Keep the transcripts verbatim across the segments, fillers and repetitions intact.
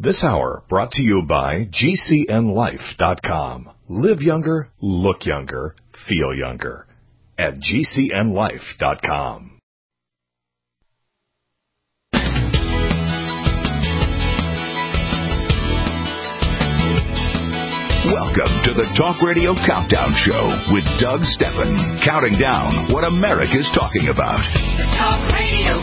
This hour brought to you by G C N life dot com. Live younger, look younger, feel younger at G C N life dot com. Welcome to the Talk Radio Countdown Show with Doug Stephan, counting down what America's talking about. The Talk Radio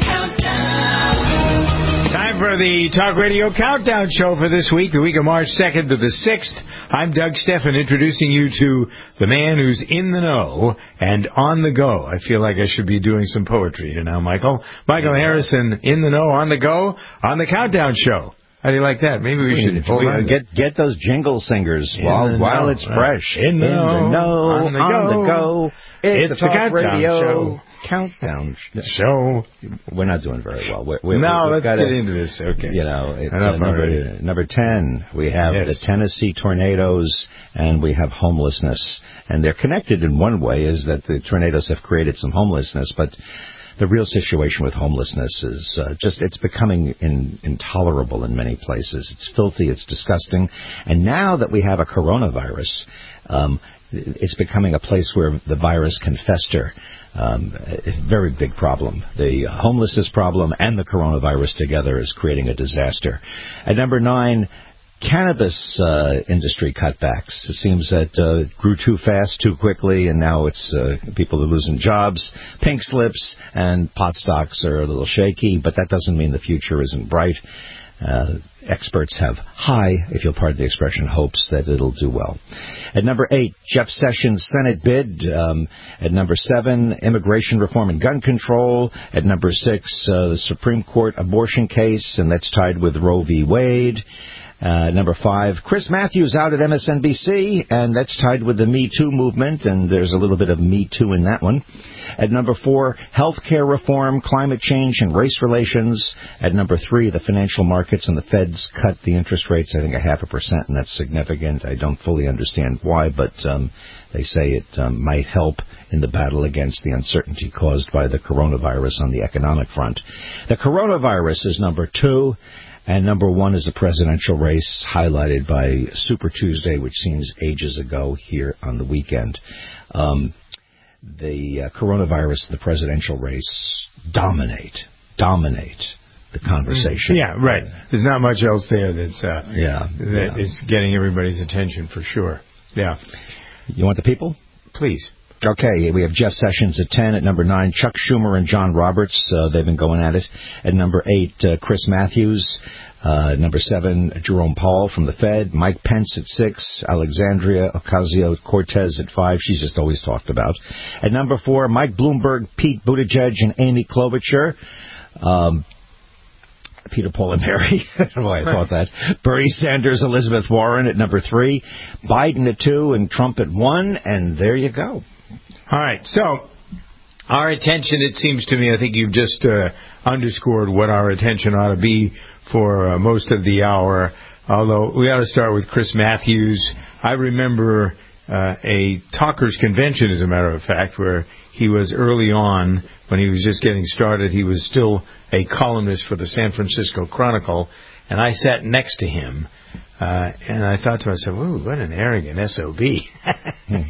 Countdown. Time for the Talk Radio Countdown Show for this week, the week of March second to the sixth. I'm Doug Stephan, introducing you to the man who's in the know and on the go. I feel like I should be doing some poetry here now, Michael. Michael Harrison, in the know, on the go, on the Countdown Show. How do you like that? Maybe we should hold on. Get get those jingle singers in while while it's fresh. In the know, in the know, on the go. On the go. It's, it's a the Talk Radio show. Countdown Show. We're not doing very well. We're, we're, no, let's gotta, get into this. Okay. You know, it's uh, number, number ten. We have yes. the Tennessee tornadoes, and we have homelessness. And they're connected in one way, is that the tornadoes have created some homelessness, but the real situation with homelessness is uh, just, it's becoming in, intolerable in many places. It's filthy, it's disgusting. And now that we have a coronavirus, um, it's becoming a place where the virus can fester. Um, a very big problem. The homelessness problem and the coronavirus together is creating a disaster. At number nine, cannabis uh, industry cutbacks. It seems that uh, it grew too fast, too quickly, and now it's uh, people are losing jobs. Pink slips and pot stocks are a little shaky, but that doesn't mean the future isn't bright. Uh, experts have high, if you'll pardon the expression, hopes that it'll do well. At number eight, Jeff Sessions' Senate bid. Um, at number seven, immigration reform and gun control. At number six, uh, the Supreme Court abortion case, and that's tied with Roe v. Wade. Uh, number five, Chris Matthews out at M S N B C, and that's tied with the Me Too movement, and there's a little bit of Me Too in that one. At number four, health care reform, climate change, and race relations. At number three, the financial markets and the Feds cut the interest rates, I think, a half a percent, and that's significant. I don't fully understand why, but um, they say it um, might help in the battle against the uncertainty caused by the coronavirus on the economic front. The coronavirus is number two. And number one is the presidential race, highlighted by Super Tuesday, which seems ages ago here on the weekend. Um, the uh, coronavirus and the presidential race dominate, dominate the conversation. Yeah, right. There's not much else there that's uh, yeah, that yeah. is getting everybody's attention for sure. Yeah. You want the people? Please. Okay, we have Jeff Sessions at ten. At number nine, Chuck Schumer and John Roberts. Uh, they've been going at it. At number eight, uh, Chris Matthews. Uh, number seven, Jerome Powell from the Fed. Mike Pence at six. Alexandria Ocasio-Cortez at five. She's just always talked about. At number four, Mike Bloomberg, Pete Buttigieg, and Amy Klobuchar. Um, Peter, Paul, and Mary. I don't know why I thought that. Bernie Sanders, Elizabeth Warren at number three. Biden at two, and Trump at one. And there you go. All right, so our attention, it seems to me, I think you've just uh, underscored what our attention ought to be for uh, most of the hour, although we ought to start with Chris Matthews. I remember uh, a talkers' convention, as a matter of fact, where he was early on, when he was just getting started, he was still a columnist for the San Francisco Chronicle, and I sat next to him. Uh, and I thought to myself, ooh, what an arrogant S O B. and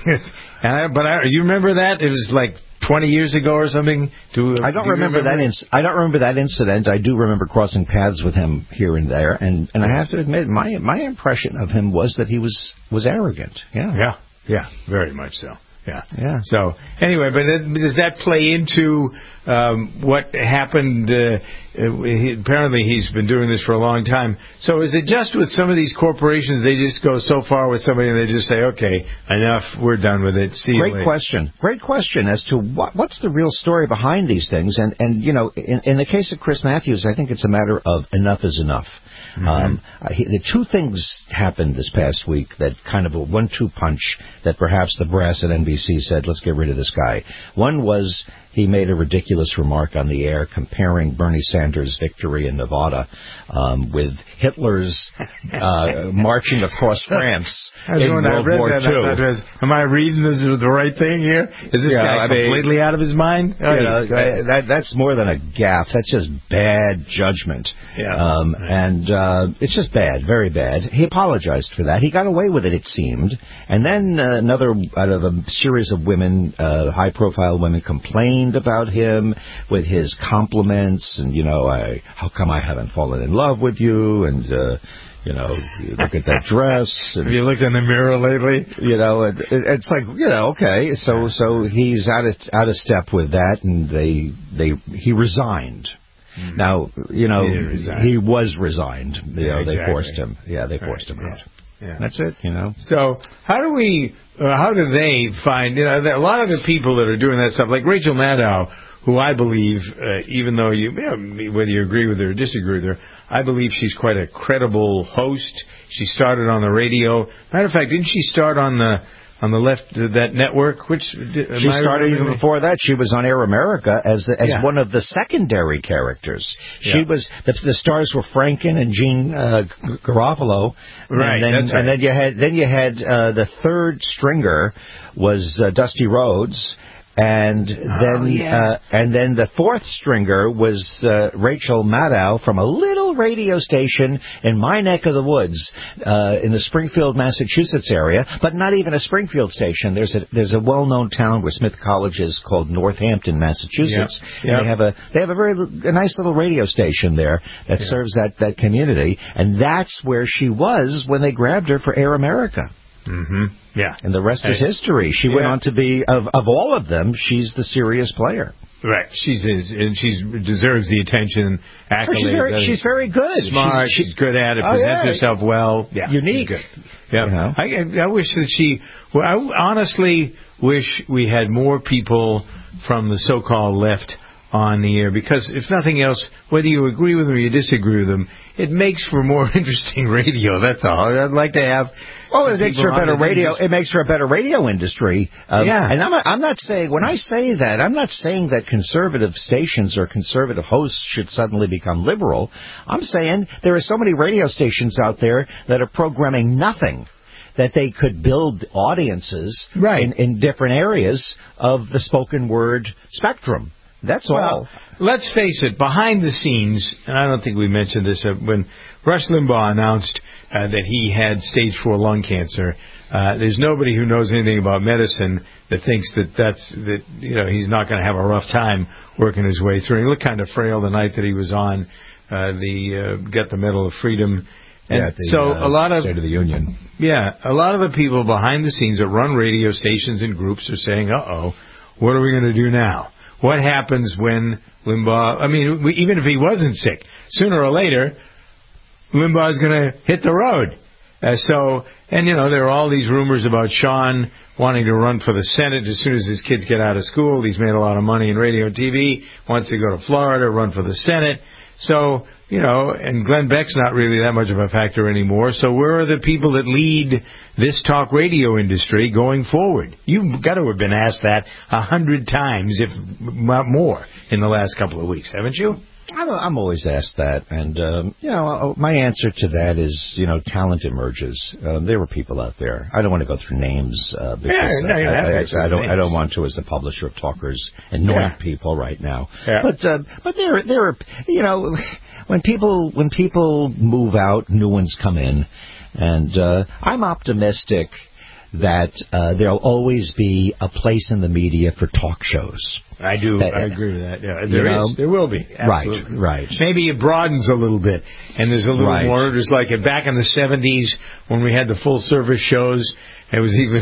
I, but I, you remember that? It was like twenty years ago or something? Do, I don't do remember, remember that. Inc- I don't remember that incident. I do remember crossing paths with him here and there. And, and I have to admit, my my impression of him was that he was, was arrogant. Yeah. Yeah. Yeah. Very much so. Yeah. Yeah. So, anyway, but does that play into um, what happened? Uh, he, apparently, he's been doing this for a long time. So, is it just with some of these corporations, they just go so far with somebody and they just say, okay, enough, we're done with it. See you Great later. question. Great question as to what, what's the real story behind these things. And, and you know, in, in the case of Chris Matthews, I think it's a matter of enough is enough. Mm-hmm. Um, he, the two things happened this past week that kind of a one two punch that perhaps the brass at N B C said, let's get rid of this guy. One was he made a ridiculous ridiculous remark on the air comparing Bernie Sanders' victory in Nevada um, with Hitler's uh, marching across France in when World I read War that, Two. I thought, was, am I reading this the right thing here? Is this Yeah, guy I mean, completely out of his mind? You know, that that's more than a gaffe. That's just bad judgment. Yeah. Um, and uh, it's just bad, very bad. He apologized for that. He got away with it, it seemed. And then uh, another out of a series of women, uh, high-profile women, complained about him with his compliments and, you know, I, how come I haven't fallen in love with you? And, uh, you know, you look at that dress. And, have you looked in the mirror lately? You know, it, it, it's like, you know, okay. So so he's out of, out of step with that, and they they he resigned. Mm-hmm. Now, you know, he, he was resigned. You yeah, know, exactly. they forced him. Yeah, they forced right. him out. Yeah. Yeah. That's it, you know. So how do we, uh, how do they find, you know, a lot of the people that are doing that stuff, like Rachel Maddow, who I believe, uh, even though you, you know, whether you agree with her or disagree with her, I believe she's quite a credible host. She started on the radio. Matter of fact, didn't she start on the on the left uh, that network? Which she started even before that. She was on Air America as as yeah. one of the secondary characters. She yeah. was the, the stars were Franken and Gene uh, Garofalo, right? And then, that's right. and then you had then you had uh, the third stringer was uh, Dusty Rhodes. And then, oh, yeah. uh, and then the fourth stringer was uh, Rachel Maddow from a little radio station in my neck of the woods, uh, in the Springfield, Massachusetts area. But not even a Springfield station. There's a there's a well-known town where Smith College is called Northampton, Massachusetts. Yep. And Yep. they have a they have a very a nice little radio station there that yep. serves that that community. And that's where she was when they grabbed her for Air America. Mm-hmm. Yeah. And the rest is history. She yeah. went on to be, of, of all of them, she's the serious player. Right. She's and she deserves the attention, accolades. She's very, she's very good. Smart. She's, she's good at it. Oh, presents yeah. herself well. Yeah. Unique. Good. Yeah. You know? I, I wish that she. Well, I honestly wish we had more people from the so-called left on the air, because if nothing else, whether you agree with them or you disagree with them, it makes for more interesting radio. That's all. I'd like to have. Well, it makes for a better radio. It makes for a better radio industry. Um, yeah. And I'm not, I'm not saying, when I say that, I'm not saying that conservative stations or conservative hosts should suddenly become liberal. I'm saying there are so many radio stations out there that are programming nothing, that they could build audiences right. in, in different areas of the spoken word spectrum. That's well, all. Let's face it, behind the scenes, and I don't think we mentioned this, uh, when Rush Limbaugh announced uh, that he had stage four lung cancer, uh, there's nobody who knows anything about medicine that thinks that that's that you know he's not going to have a rough time working his way through. He looked kind of frail the night that he was on uh, the uh, Get the Medal of Freedom. And yeah, the, so uh, a lot of State of the Union. Yeah, a lot of the people behind the scenes that run radio stations and groups are saying, "Uh-oh, what are we going to do now? What happens when Limbaugh, I mean, we, even if he wasn't sick, sooner or later, Limbaugh's going to hit the road." Uh, so, and, you know, there are all these rumors about Sean wanting to run for the Senate as soon as his kids get out of school. He's made a lot of money in radio and T V, wants to go to Florida, run for the Senate. So, you know, and Glenn Beck's not really that much of a factor anymore. So where are the people that lead this talk radio industry going forward? You've got to have been asked that a hundred times, if not more, in the last couple of weeks, haven't you? I'm, I'm always asked that, and um, you know, my answer to that is, you know, talent emerges. Um, there were people out there. I don't want to go through names uh, because yeah, no, you I, have I, to I, I don't. names. I don't want to, as the publisher of Talkers, anoint yeah. people right now. Yeah. But uh, but there there are, you know, when people when people move out, new ones come in, and uh, I'm optimistic that uh, there'll always be a place in the media for talk shows. I do. That, I agree with that. Yeah, there know, is. There will be. Absolutely. Right, right. Maybe it broadens a little bit, and there's a little right. more. There's like back in the seventies when we had the full service shows. It was even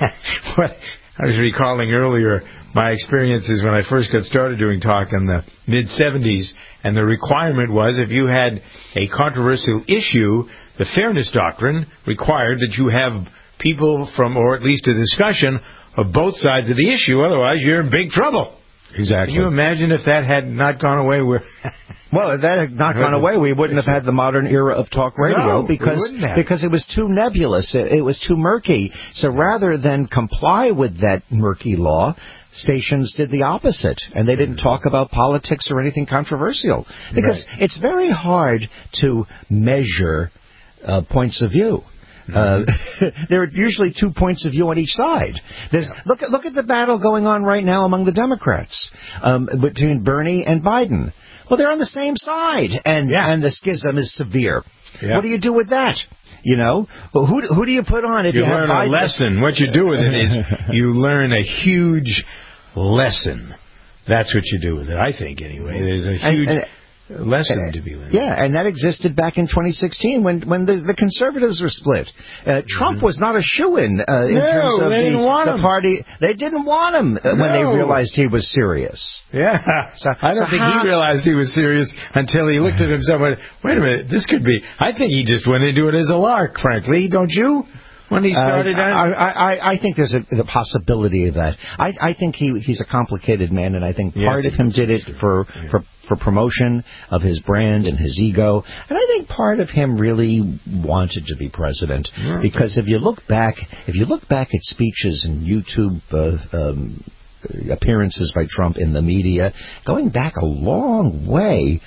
what I was recalling earlier. My experiences when I first got started doing talk in the mid seventies, and the requirement was if you had a controversial issue, the fairness doctrine required that you have people from, or at least a discussion of both sides of the issue. Otherwise, you're in big trouble. Exactly. Can you imagine if that had not gone away? Where well, if that had not gone away, we wouldn't have had the modern era of talk radio no, because because it was too nebulous. It, it was too murky. So rather than comply with that murky law, stations did the opposite, and they didn't talk about politics or anything controversial. Because right. it's very hard to measure uh, points of view. Uh, there are usually two points of view on each side. There's, yeah. Look at look at the battle going on right now among the Democrats um, between Bernie and Biden. Well, they're on the same side, and yeah. and the schism is severe. Yeah. What do you do with that? You know, well, who who do you put on if you, you have learn Biden? a lesson? What you do with it is you learn a huge lesson. That's what you do with it, I think. Anyway, there's a huge. And, and, lesson to be learned. Yeah, and that existed back in twenty sixteen when when the, the conservatives were split. Uh, Trump mm-hmm. was not a shoo-in uh, in no, terms of they the, didn't want the him. party. They didn't want him uh, no. when they realized he was serious. Yeah, so, I don't so think how, he realized he was serious until he looked at himself and went, wait a minute, this could be... I think he just went into it as a lark, frankly, don't you? When he started, uh, I, I, I think there's a the possibility of that. I, I think he he's a complicated man, and I think part yes, of him did it for, yeah. for for promotion of his brand and his ego, and I think part of him really wanted to be president. Yeah. Because if you look back, if you look back at speeches and YouTube uh, um, appearances by Trump in the media, going back a long way.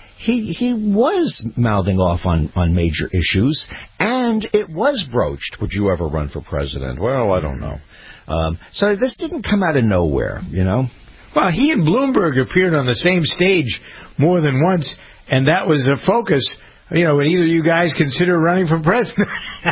He he was mouthing off on, on major issues, and it was broached. Would you ever run for president? Well, I don't know. Um, so this didn't come out of nowhere, you know? Well, he and Bloomberg appeared on the same stage more than once, and that was a focus. You know, would either of you guys consider running for president?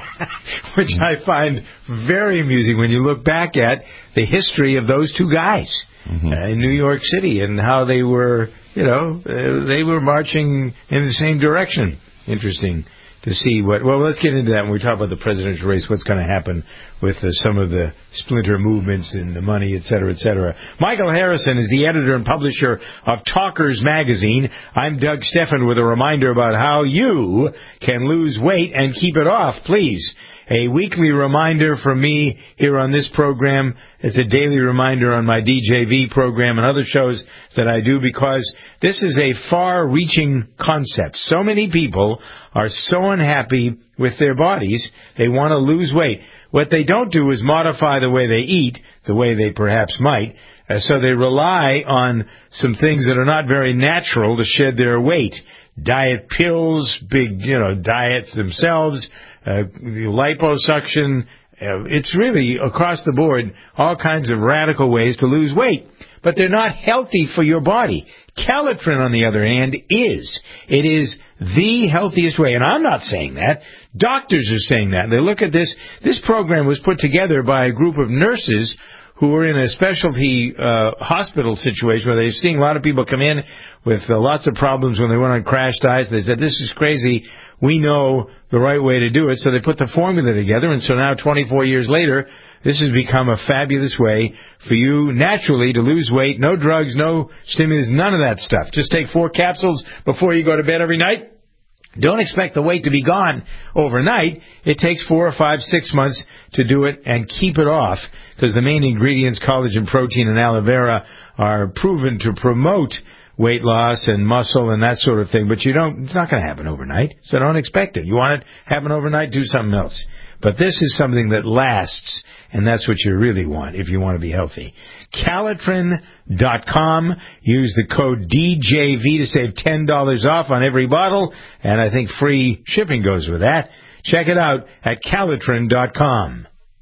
Which I find very amusing when you look back at the history of those two guys mm-hmm. uh, in New York City and how they were... You know, uh, they were marching in the same direction. Interesting to see what... Well, let's get into that when we talk about the presidential race, what's going to happen with uh, some of the splinter movements and the money, et cetera, et cetera. Michael Harrison is the editor and publisher of Talkers Magazine. I'm Doug Steffen with a reminder about how you can lose weight and keep it off, please. A weekly reminder from me here on this program. It's a daily reminder on my D J V program and other shows that I do because this is a far-reaching concept. So many people are so unhappy with their bodies, they want to lose weight. What they don't do is modify the way they eat, the way they perhaps might, uh, so they rely on some things that are not very natural to shed their weight. Diet pills, big, you know, diets themselves, Uh, liposuction, uh, it's really across the board all kinds of radical ways to lose weight. But they're not healthy for your body. Calitrin, on the other hand, is. It is the healthiest way. And I'm not saying that. Doctors are saying that. They look at this. This program was put together by a group of nurses who were in a specialty uh, hospital situation where they're seeing a lot of people come in with uh, lots of problems when they went on crash diets. They said, this is crazy. We know the right way to do it. So they put the formula together. And so now, twenty-four years later, this has become a fabulous way for you naturally to lose weight. No drugs, no stimulants, none of that stuff. Just take four capsules before you go to bed every night. Don't expect the weight to be gone overnight. It takes four or five, six months to do it and keep it off because the main ingredients, collagen, protein, and aloe vera, are proven to promote weight loss and muscle and that sort of thing. But you don't, it's not going to happen overnight, so don't expect it. You want it to happen overnight, do something else. But this is something that lasts, and that's what you really want if you want to be healthy. Calitrin dot com. Use the code D J V to save ten dollars off on every bottle, and I think free shipping goes with that. Check it out at Calitrin dot com.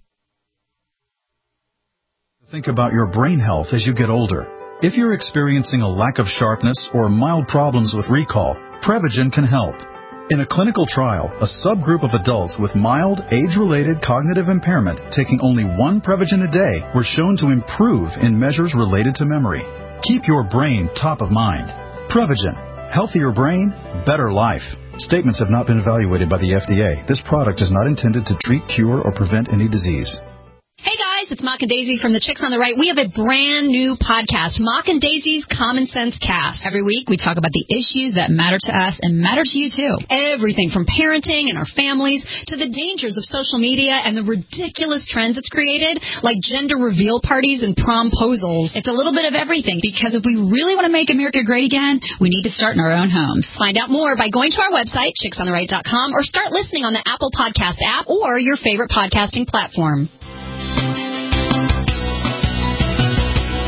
Think about your brain health as you get older. If you're experiencing a lack of sharpness or mild problems with recall, Prevagen can help. In a clinical trial, a subgroup of adults with mild, age-related cognitive impairment taking only one Prevagen a day were shown to improve in measures related to memory. Keep your brain top of mind. Prevagen. Healthier brain, better life. Statements have not been evaluated by the F D A. This product is not intended to treat, cure, or prevent any disease. Hey guys, it's Mock and Daisy from the Chicks on the Right. We have a brand new podcast, Mock and Daisy's Common Sense Cast. Every week we talk about the issues that matter to us and matter to you too. Everything from parenting and our families to the dangers of social media and the ridiculous trends it's created, like gender reveal parties and promposals. It's a little bit of everything because if we really want to make America great again, we need to start in our own homes. Find out more by going to our website, chicks on the right dot com, or start listening on the Apple Podcast app or your favorite podcasting platform.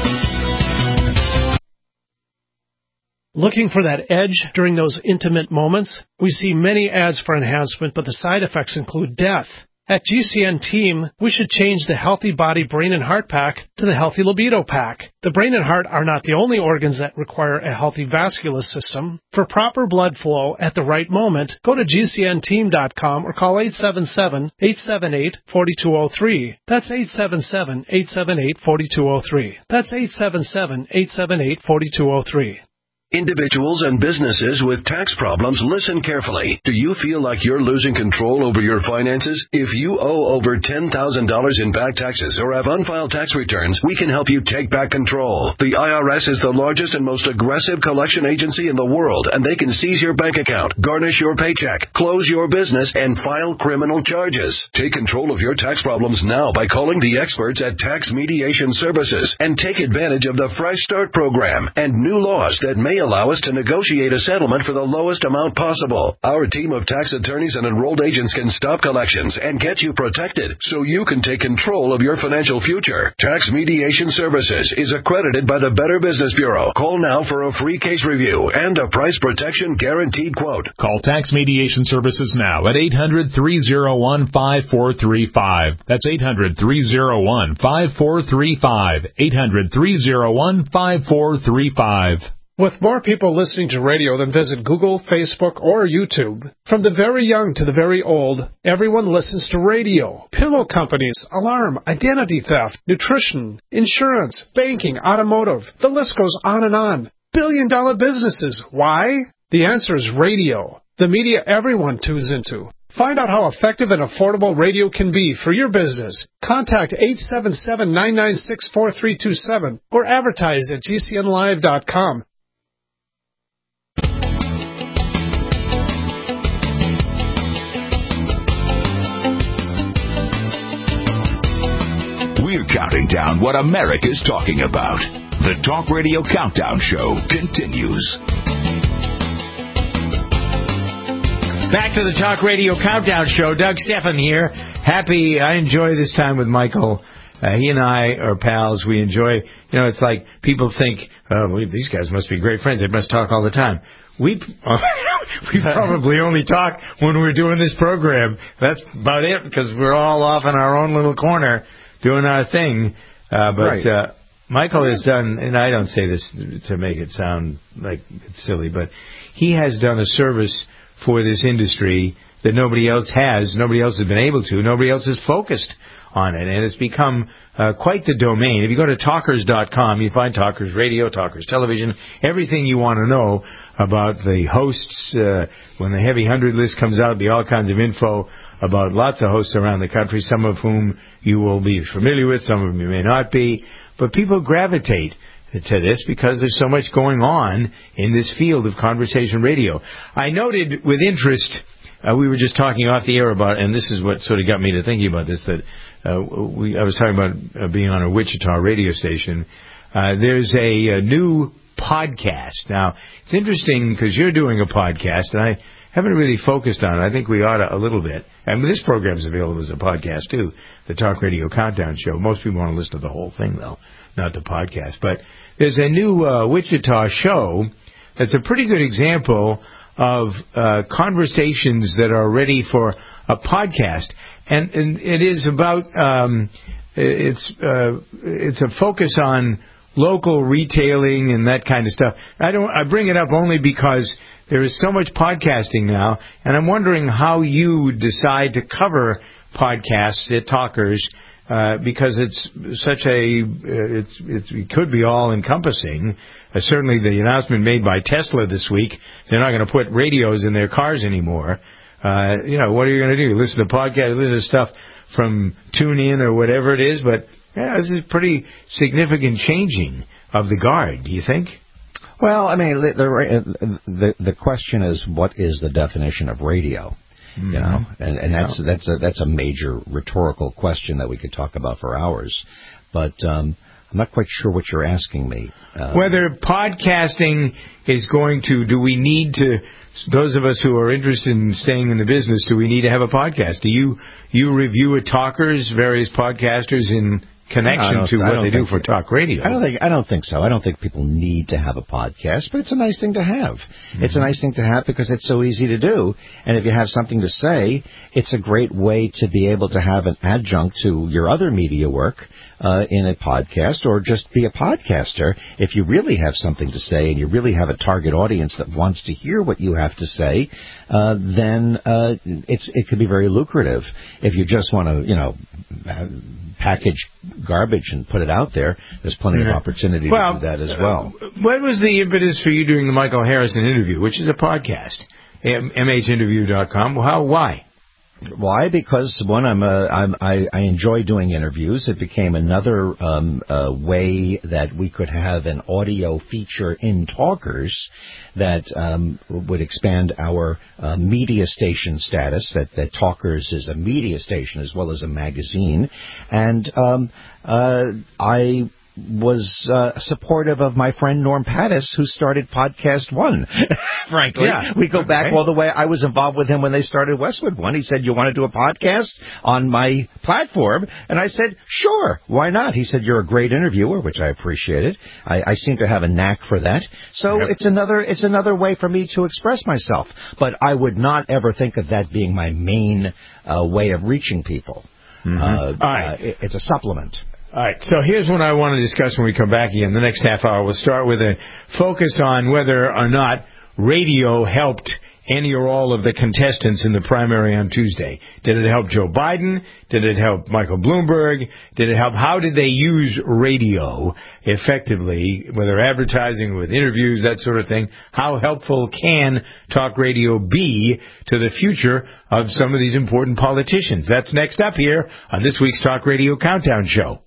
Looking for that edge during those intimate moments? We see many ads for enhancement, but the side effects include death. At G C N Team, we should change the Healthy Body Brain and Heart Pack to the Healthy Libido Pack. The brain and heart are not the only organs that require a healthy vascular system. For proper blood flow at the right moment, go to G C N team dot com or call eight seven seven, eight seven eight, four two zero three. That's eight seven seven, eight seven eight, four two zero three. That's eight seven seven, eight seven eight, four two zero three. Individuals and businesses with tax problems, listen carefully. Do you feel like you're losing control over your finances? If you owe over ten thousand dollars in back taxes or have unfiled tax returns, we can help you take back control. The I R S is the largest and most aggressive collection agency in the world, and they can seize your bank account, garnish your paycheck, close your business, and file criminal charges. Take control of your tax problems now by calling the experts at Tax Mediation Services and take advantage of the Fresh Start program and new laws that may allow us to negotiate a settlement for the lowest amount possible. Our team of tax attorneys and enrolled agents can stop collections and get you protected so you can take control of your financial future. Tax Mediation Services is accredited by the Better Business Bureau. Call now for a free case review and a price protection guaranteed quote. Call Tax Mediation Services now at eight hundred, three oh one, five four three five. That's eight hundred, three oh one, five four three five. eight hundred, three oh one, five four three five. With more people listening to radio than visit Google, Facebook, or YouTube, from the very young to the very old, everyone listens to radio. Pillow companies, alarm, identity theft, nutrition, insurance, banking, automotive. The list goes on and on. Billion dollar businesses. Why? The answer is radio. The media everyone tunes into. Find out how effective and affordable radio can be for your business. Contact eight seven seven, nine nine six, four three two seven or advertise at G C N live dot com. We're counting down what America's talking about. The Talk Radio Countdown Show continues. Back to the Talk Radio Countdown Show. Doug Stephan here. Happy. I enjoy this time with Michael. Uh, he and I are pals. We enjoy, you know, it's like people think, oh, well, these guys must be great friends. They must talk all the time. We we probably only talk when we're doing this program. That's about it, because we're all off in our own little corner doing our thing. Uh, but right. uh, Michael has done, and I don't say this to make it sound like it's silly, but he has done a service for this industry that nobody else has, nobody else has been able to, nobody else has focused on it, and it's become uh, quite the domain. If you go to talkers dot com, you find Talkers Radio, Talkers Television, everything you want to know about the hosts. Uh, when the Heavy one hundred list comes out, be all kinds of info about lots of hosts around the country, some of whom you will be familiar with, some of them you may not be, but people gravitate to this because there's so much going on in this field of conversation radio. I noted with interest, uh, we were just talking off the air about, and this is what sort of got me to thinking about this, that uh, we, I was talking about uh, being on a Wichita radio station. Uh, there's a, a new podcast. Now, it's interesting because you're doing a podcast, and I haven't really focused on it. I think we ought to a little bit. And this program is available as a podcast, too, the Talk Radio Countdown Show. Most people want to listen to the whole thing, though, not the podcast. But there's a new uh, Wichita show that's a pretty good example of uh, conversations that are ready for a podcast. And, and it is about, um, it's uh, it's a focus on local retailing and that kind of stuff. I don't. I bring it up only because there is so much podcasting now, and I'm wondering how you decide to cover podcasts at Talkers, uh, because it's such a, uh, it's, it's it could be all encompassing. Uh, certainly, the announcement made by Tesla this week, they're not going to put radios in their cars anymore. Uh, you know, what are you going to do? Listen to podcasts, listen to stuff from TuneIn or whatever it is, but yeah, this is pretty significant changing of the guard, do you think? Well, I mean, the the, the question is, what is the definition of radio? Mm-hmm. You know, and, and that's yeah. that's a that's a major rhetorical question that we could talk about for hours. But um, I'm not quite sure what you're asking me. Um, Whether podcasting is going to, do we need to? Those of us who are interested in staying in the business, do we need to have a podcast? Do you you review at Talkers, various podcasters in connection No, to what they do for talk radio. I don't think I don't think so. I don't think people need to have a podcast, but it's a nice thing to have. Mm-hmm. It's a nice thing to have because it's so easy to do. And if you have something to say, it's a great way to be able to have an adjunct to your other media work uh, in a podcast, or just be a podcaster. If you really have something to say and you really have a target audience that wants to hear what you have to say, uh, then uh, it's it could be very lucrative. If you just want to, you know, package garbage and put it out there, there's plenty yeah. of opportunity well, to do that as well. Uh, what was the impetus for you doing the Michael Harrison interview, which is a podcast? M H interview dot com. How? Why? Why? Because one, I'm, a, I'm I, I enjoy doing interviews. It became another um, uh, way that we could have an audio feature in Talkers that um, would expand our uh, media station status. That, that Talkers is a media station as well as a magazine, and um, uh, I. was uh, supportive of my friend Norm Pattis, who started Podcast One. Frankly, yeah. we go back okay. all the way. I was involved with him when they started Westwood One. He said, "You want to do a podcast on my platform?" And I said, "Sure, why not?" He said, "You're a great interviewer," which I appreciated. I, I seem to have a knack for that. So yep. it's another it's another way for me to express myself. But I would not ever think of that being my main uh, way of reaching people. Mm-hmm. Uh, all right. uh, it, it's a supplement. All right, so here's what I want to discuss when we come back again. The next half hour, we'll start with a focus on whether or not radio helped any or all of the contestants in the primary on Tuesday. Did it help Joe Biden? Did it help Michael Bloomberg? Did it help? How did they use radio effectively, whether advertising, with interviews, that sort of thing? How helpful can talk radio be to the future of some of these important politicians? That's next up here on this week's Talk Radio Countdown Show.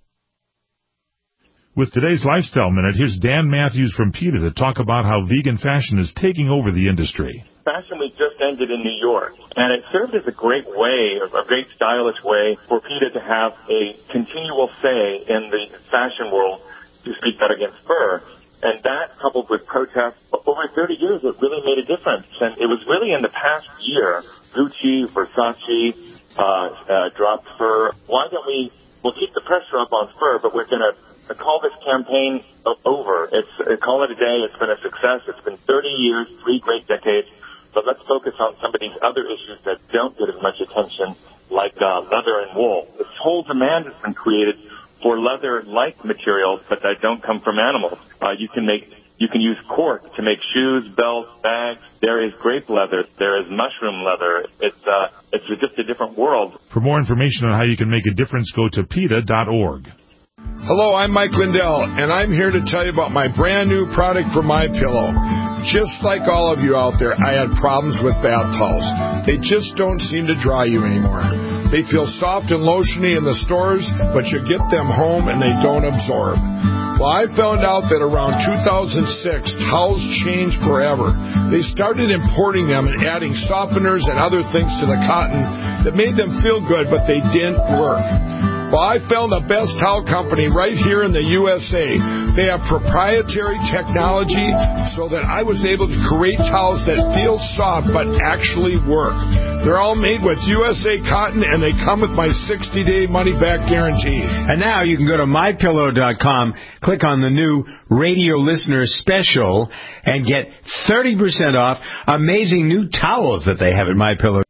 With today's Lifestyle Minute, here's Dan Matthews from PETA to talk about how vegan fashion is taking over the industry. Fashion Week just ended in New York, and it served as a great way, a great stylish way for PETA to have a continual say in the fashion world to speak out against fur. And that, coupled with protests over thirty years, it really made a difference. And it was really in the past year, Gucci, Versace, uh, uh, dropped fur. Why don't we, we'll keep the pressure up on fur, but we're going to call this campaign over. It's uh, call it a day. It's been a success. It's been thirty years, three great decades. But let's focus on some of these other issues that don't get as much attention, like uh, leather and wool. This whole demand has been created for leather-like materials, but that don't come from animals. Uh, you can make, you can use cork to make shoes, belts, bags. There is grape leather. There is mushroom leather. It's uh, it's just a different world. For more information on how you can make a difference, go to PETA dot org. Hello, I'm Mike Lindell, and I'm here to tell you about my brand new product for MyPillow. Just like all of you out there, I had problems with bath towels. They just don't seem to dry you anymore. They feel soft and lotiony in the stores, but you get them home and they don't absorb. Well, I found out that around two thousand six, towels changed forever. They started importing them and adding softeners and other things to the cotton that made them feel good, but they didn't work. Well, I found the best towel company right here in the U S A. They have proprietary technology so that I was able to create towels that feel soft but actually work. They're all made with U S A cotton, and they come with my sixty-day money-back guarantee. And now you can go to my pillow dot com, click on the new radio listener special, and get thirty percent off amazing new towels that they have at MyPillow.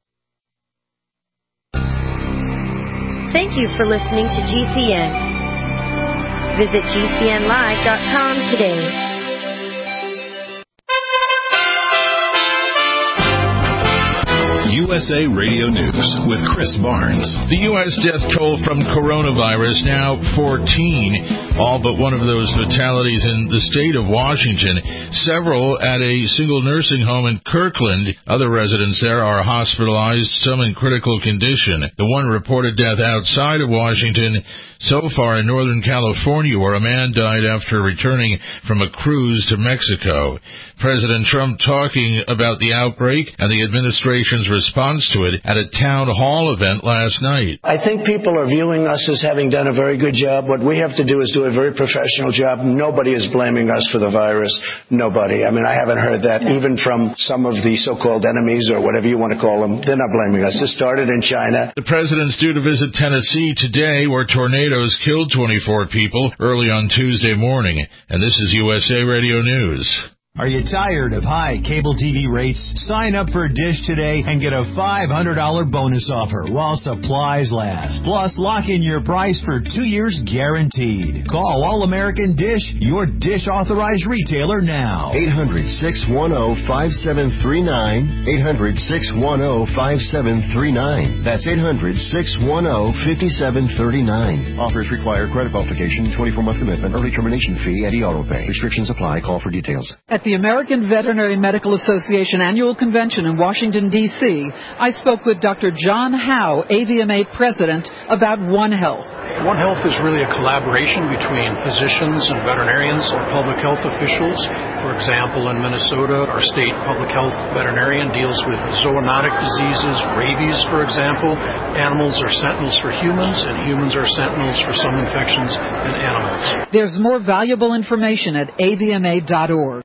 Thank you for listening to G C N. Visit G C N live dot com today. U S A Radio News with Chris Barnes. The U S death toll from coronavirus now fourteen, all but one of those fatalities in the state of Washington. Several at a single nursing home in Kirkland. Other residents there are hospitalized, some in critical condition. The one reported death outside of Washington so far in Northern California, where a man died after returning from a cruise to Mexico. President Trump talking about the outbreak and the administration's response response to it at a town hall event last night. I think people are viewing us as having done a very good job. What we have to do is do a very professional job. Nobody is blaming us for the virus. Nobody. I mean, I haven't heard that even from some of the so-called enemies or whatever you want to call them. They're not blaming us. This started in China. The president's due to visit Tennessee today, where tornadoes killed twenty-four people early on Tuesday morning. And this is U S A Radio News. Are you tired of high cable T V rates? Sign up for Dish today and get a five hundred dollars bonus offer while supplies last. Plus, lock in your price for two years guaranteed. Call All-American Dish, your Dish authorized retailer now. eight hundred, six one zero, five seven three nine. eight hundred, six one zero, five seven three nine. That's eight hundred, six one zero, five seven three nine. Offers require credit qualification, twenty-four month commitment, early termination fee, and e-auto pay. Restrictions apply. Call for details. At the American Veterinary Medical Association Annual Convention in Washington, D C, I spoke with Doctor John Howe, A V M A President, about One Health. One Health is really a collaboration between physicians and veterinarians and public health officials. For example, in Minnesota, our state public health veterinarian deals with zoonotic diseases, rabies, for example. Animals are sentinels for humans, and humans are sentinels for some infections in animals. There's more valuable information at A V M A dot org.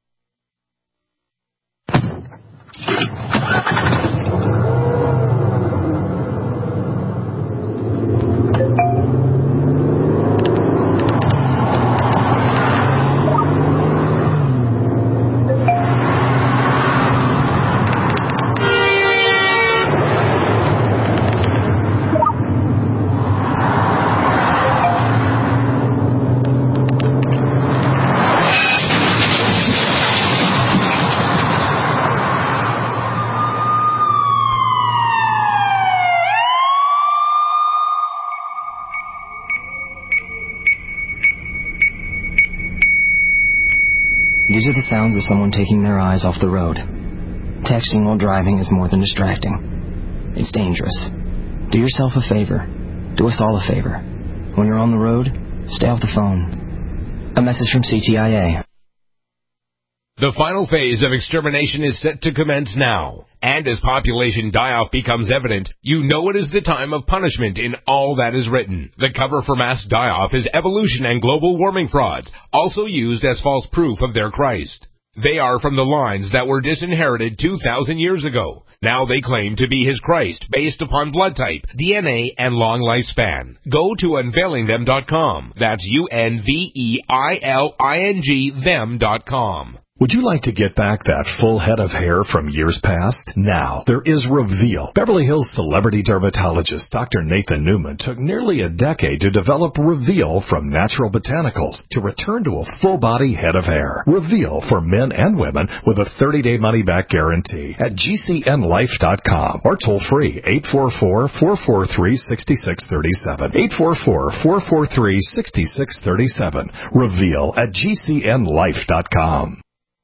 These are the sounds of someone taking their eyes off the road. Texting while driving is more than distracting. It's dangerous. Do yourself a favor. Do us all a favor. When you're on the road, stay off the phone. A message from C T I A. The final phase of extermination is set to commence now. And as population die-off becomes evident, you know it is the time of punishment in all that is written. The cover for mass die-off is evolution and global warming frauds, also used as false proof of their Christ. They are from the lines that were disinherited two thousand years ago. Now they claim to be his Christ based upon blood type, D N A, and long lifespan. Go to unveiling them dot com. That's U N V E I L I N G them dot com. Would you like to get back that full head of hair from years past? Now, there is Reveal. Beverly Hills celebrity dermatologist Doctor Nathan Newman took nearly a decade to develop Reveal from natural botanicals to return to a full-body head of hair. Reveal for men and women with a thirty-day money-back guarantee at G C N life dot com or toll-free eight four four, four four three, six six three seven. eight four four, four four three, six six three seven. Reveal at G C N life dot com.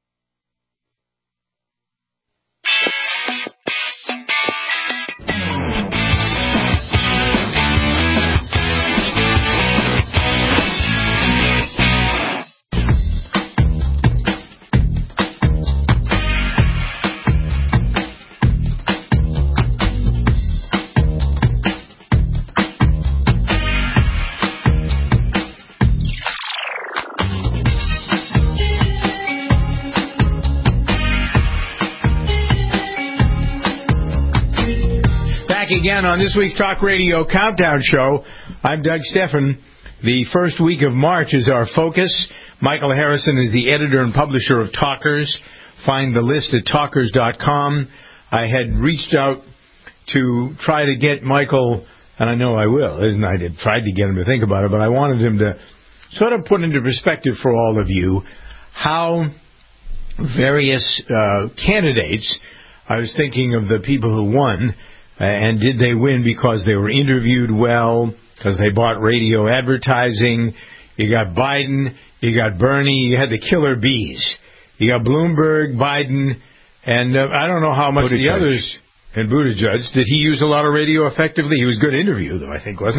Again on this week's Talk Radio Countdown Show. I'm Doug Steffen. The first week of March is our focus. Michael Harrison is the editor and publisher of Talkers. Find the list at talkers dot com. I had reached out to try to get Michael, and I know I will, isn't I did tried to get him to think about it, but I wanted him to sort of put into perspective for all of you how various uh, candidates, I was thinking of the people who won, Uh, and did they win because they were interviewed well, because they bought radio advertising? You got Biden, you got Bernie, you had the killer bees. You got Bloomberg, Biden, and uh, I don't know how much Buttigieg. the others. And Buttigieg, did he use a lot of radio effectively? He was a good interview, though, I think, wasn't he?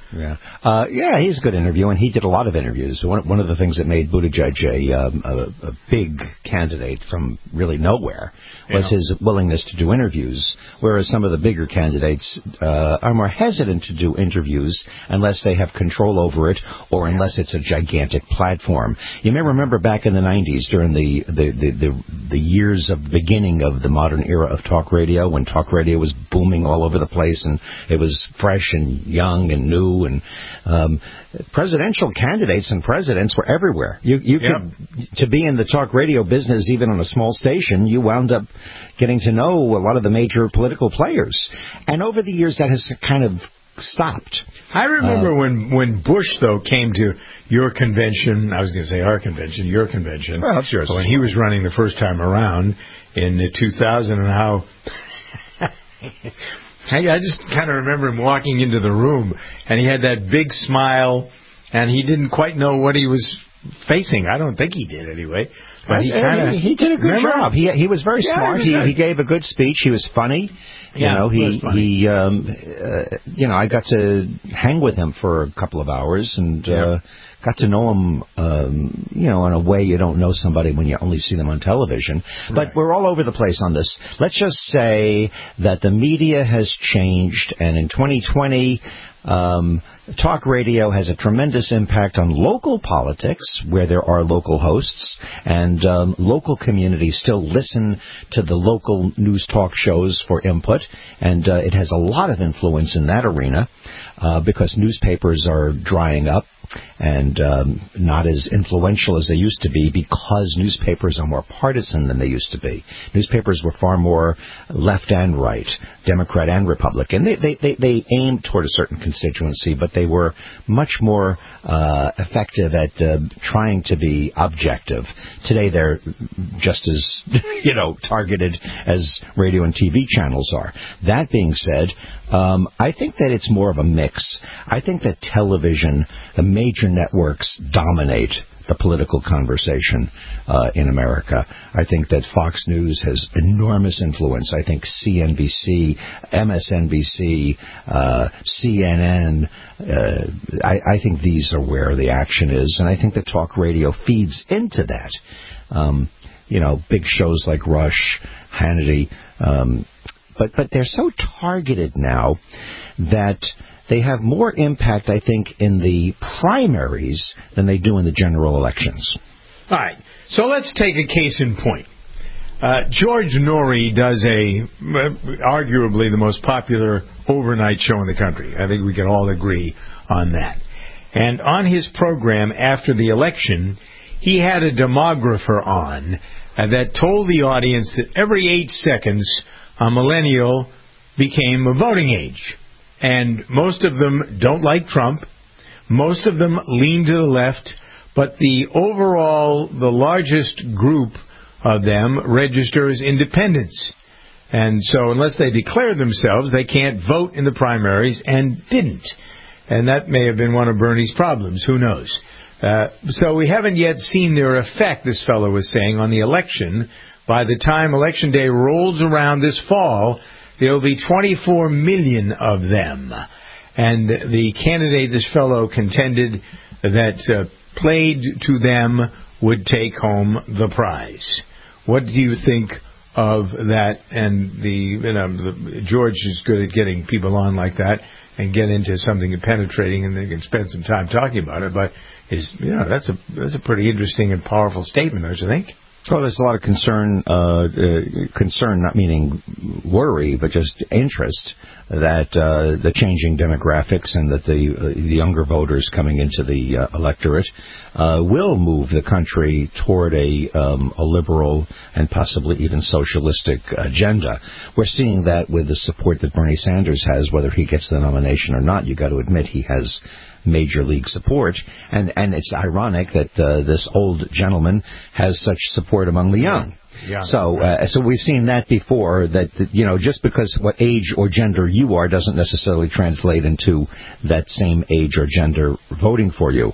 Yeah, uh, yeah, he's a good interview, and he did a lot of interviews. One, one of the things that made Buttigieg a, um, a, a big candidate from really nowhere was yeah. his willingness to do interviews, whereas some of the bigger candidates uh, are more hesitant to do interviews unless they have control over it or unless it's a gigantic platform. You may remember back in the nineties during the, the, the, the, the years of the beginning of the modern era of talk radio, when talk radio was booming all over the place and it was fresh and young and new, and um, presidential candidates and presidents were everywhere. You, you yep. could, to be in the talk radio business, even on a small station, you wound up getting to know a lot of the major political players. And over the years, that has kind of stopped. I remember uh, when, when Bush, though, came to your convention. I was going to say our convention, your convention. Well, it's yours. When he was running the first time around in two thousand, and how... I, I just kind of remember him walking into the room, and he had that big smile, and he didn't quite know what he was facing. I don't think he did, anyway. But he kind of he, he did a good remember? job. He he was very yeah, smart. He, was he he gave a good speech. He was funny. You yeah, know, he he, he um uh, you know, I got to hang with him for a couple of hours and yeah. uh, got to know him, um, you know, in a way you don't know somebody when you only see them on television. Right. But we're all over the place on this. Let's just say that the media has changed, and in twenty twenty, um, talk radio has a tremendous impact on local politics, where there are local hosts, and um, local communities still listen to the local news talk shows for input, and uh, it has a lot of influence in that arena uh, because newspapers are drying up and um, not as influential as they used to be, because newspapers are more partisan than they used to be. Newspapers were far more left and right, Democrat and Republican. They they they, they aimed toward a certain constituency, but they were much more uh, effective at uh, trying to be objective. Today they're just as you know targeted as radio and T V channels are. That being said, um, I think that it's more of a mix. I think that television, the major networks, dominate the political conversation uh, in America. I think that Fox News has enormous influence. I think C N B C, M S N B C, uh, C N N, uh, I, I think these are where the action is, and I think that talk radio feeds into that. Um, you know, big shows like Rush, Hannity, um, but but they're so targeted now that they have more impact, I think, in the primaries than they do in the general elections. All right. So let's take a case in point. Uh, George Noory does a, arguably the most popular overnight show in the country. I think we can all agree on that. And on his program after the election, he had a demographer on uh, that told the audience that every eight seconds, a millennial became a voting age. And most of them don't like Trump. Most of them lean to the left. But the overall, the largest group of them register as independents. And so unless they declare themselves, they can't vote in the primaries, and didn't. And that may have been one of Bernie's problems. Who knows? Uh, so we haven't yet seen their effect, this fellow was saying, on the election. By the time Election Day rolls around this fall, there will be twenty-four million of them. And the candidate, this fellow, contended that uh, played to them would take home the prize. What do you think of that? And the, you know, the, George is good at getting people on like that and get into something penetrating, and they can spend some time talking about it. But is you know that's a that's a pretty interesting and powerful statement, don't you think? Well, there's a lot of concern, uh, uh, concern not meaning worry, but just interest that uh, the changing demographics and that the, uh, the younger voters coming into the uh, electorate uh, will move the country toward a, um, a liberal and possibly even socialistic agenda. We're seeing that with the support that Bernie Sanders has, whether he gets the nomination or not. You've got to admit he has major league support, and and it's ironic that uh, this old gentleman has such support among the young. Yeah. So uh, so we've seen that before, that, that you know just because what age or gender you are doesn't necessarily translate into that same age or gender voting for you.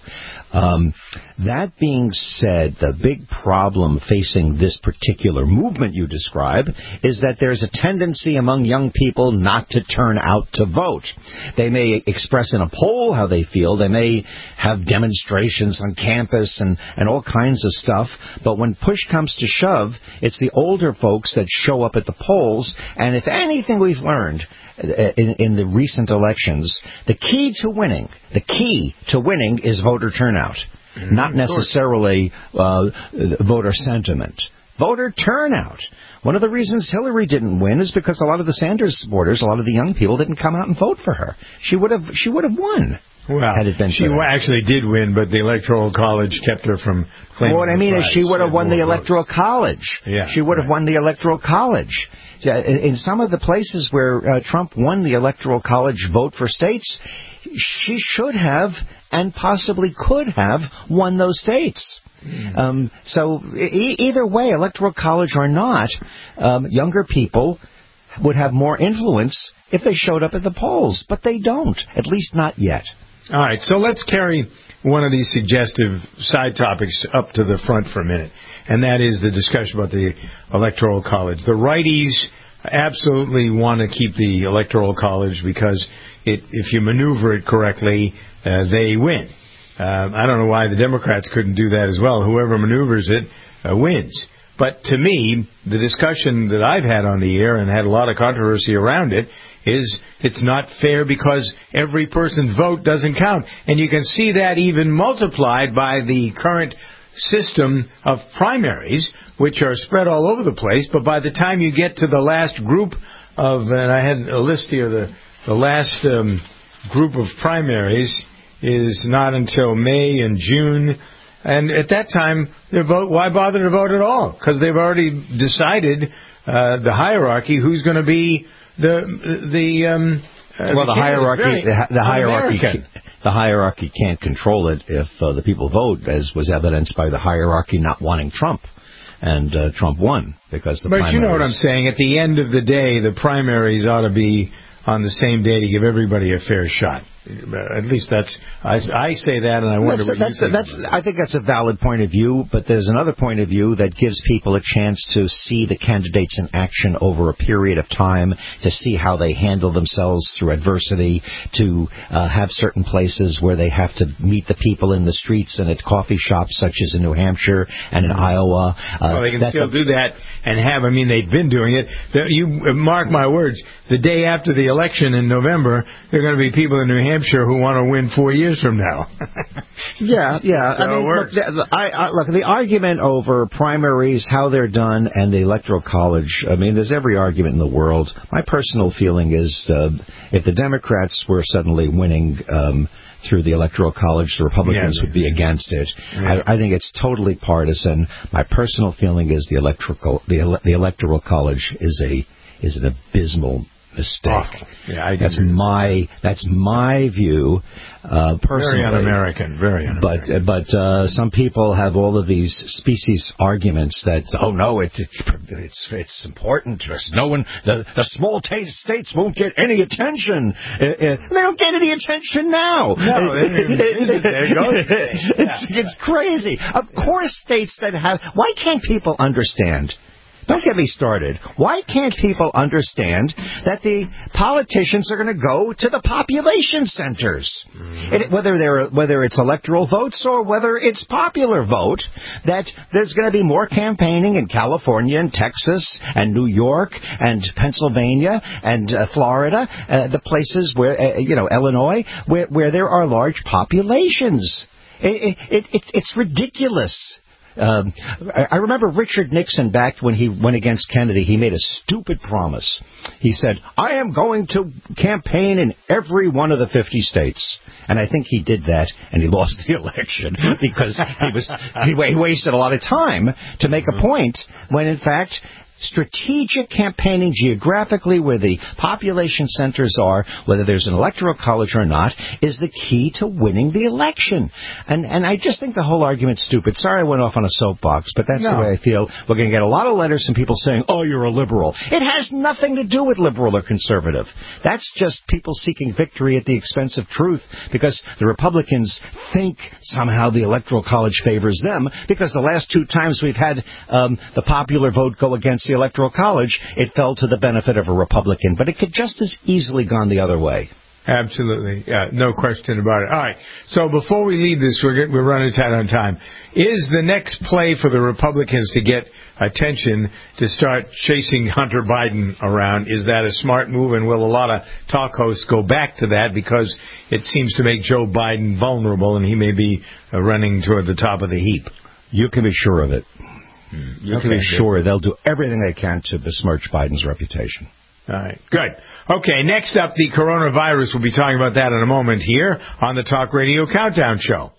Um, that being said, the big problem facing this particular movement you describe is that there's a tendency among young people not to turn out to vote. They may express in a poll how they feel. They may have demonstrations on campus and, and all kinds of stuff. But when push comes to shove, it's the older folks that show up at the polls. And if anything we've learned in, in the recent elections, the key to winning, the key to winning is voter turnout, mm-hmm, not necessarily uh, voter sentiment. Voter turnout. One of the reasons Hillary didn't win is because a lot of the Sanders supporters, a lot of the young people, didn't come out and vote for her. She would have, she would have won. Well, had it been she actually did win, but the Electoral College kept her from claiming. Well, what I mean is she would have won the Electoral College. Yeah, she would have won the Electoral College. In some of the places where uh, Trump won the Electoral College vote for states, she should have and possibly could have won those states. Mm. Um, so e- either way, Electoral College or not, um, younger people would have more influence if they showed up at the polls, but they don't, at least not yet. All right, so let's carry one of these suggestive side topics up to the front for a minute, and that is the discussion about the Electoral College. The righties absolutely want to keep the Electoral College because it, if you maneuver it correctly, uh, they win. Uh, I don't know why the Democrats couldn't do that as well. Whoever maneuvers it uh, wins. But to me, the discussion that I've had on the air and had a lot of controversy around it is it's not fair because every person's vote doesn't count. And you can see that even multiplied by the current system of primaries, which are spread all over the place. But by the time you get to the last group of, and I had a list here, the, the last um, group of primaries is not until May and June. And at that time, they vote, why bother to vote at all? Because they've already decided uh, the hierarchy, who's going to be the the um, uh, well, the, the hierarchy, the, the hierarchy, American. the hierarchy can't control it if uh, the people vote, as was evidenced by the hierarchy not wanting Trump, and uh, Trump won because the. But primaries... you know what I'm saying. At the end of the day, the primaries ought to be on the same day to give everybody a fair shot. At least that's I, I say that, and I wonder that's, what that's, you think. That's, I think that's a valid point of view, but there's another point of view that gives people a chance to see the candidates in action over a period of time, to see how they handle themselves through adversity, to uh, have certain places where they have to meet the people in the streets and at coffee shops, such as in New Hampshire and in Iowa. Uh, well, they can still the, do that and have. I mean, they've been doing it. You mark my words. The day after the election in November, there are going to be people in New Hampshire who want to win four years from now. yeah, yeah. I mean, look the, I, I, look, the argument over primaries, how they're done, and the Electoral College, I mean, there's every argument in the world. My personal feeling is uh, if the Democrats were suddenly winning um, through the Electoral College, the Republicans yeah, would be against it. Yeah. I, I think it's totally partisan. My personal feeling is the electrical, the, ele- the Electoral College is a is an abysmal mistake. Oh, yeah, I that's agree. my that's my view. Uh, personally, very un-American, very un-American. But but uh, some people have all of these species arguments that oh no, it, it it's it's important. No one, the the small t- states won't get any attention. Uh, uh, they don't get any attention now. No, they didn't even visit their ghost states. It's Yeah. it's crazy. Of course, states that have. Why can't people understand? Don't get me started. Why can't people understand that the politicians are going to go to the population centers? Mm-hmm. It, whether they're whether it's electoral votes or whether it's popular vote, that there's going to be more campaigning in California and Texas and New York and Pennsylvania and uh, Florida, uh, the places where, uh, you know, Illinois, where, where there are large populations. It, it, it, it's ridiculous. Um, I remember Richard Nixon, back when he went against Kennedy, he made a stupid promise. He said, I am going to campaign in every one of the fifty states. And I think he did that, and he lost the election because he was he, he wasted a lot of time to make a point when, in fact, strategic campaigning geographically where the population centers are, whether there's an electoral college or not, is the key to winning the election. And and I just think the whole argument's stupid. Sorry I went off on a soapbox, but that's no. the way I feel. We're going to get a lot of letters from people saying, oh, you're a liberal. It has nothing to do with liberal or conservative. That's just people seeking victory at the expense of truth because the Republicans think somehow the electoral college favors them because the last two times we've had um, the popular vote go against the electoral college, it fell to the benefit of a Republican. But it could just as easily gone the other way. Absolutely. Yeah, no question about it. All right. So before we leave this, we're, we're running tight on time. Is the next play for the Republicans to get attention to start chasing Hunter Biden around? Is that a smart move? And will a lot of talk hosts go back to that because it seems to make Joe Biden vulnerable and he may be uh, running toward the top of the heap? You can be sure of it. Hmm. You okay, can be good. sure they'll do everything they can to besmirch Biden's reputation. All right, good. Okay, next up, the coronavirus. We'll be talking about that in a moment here on the Talk Radio Countdown Show.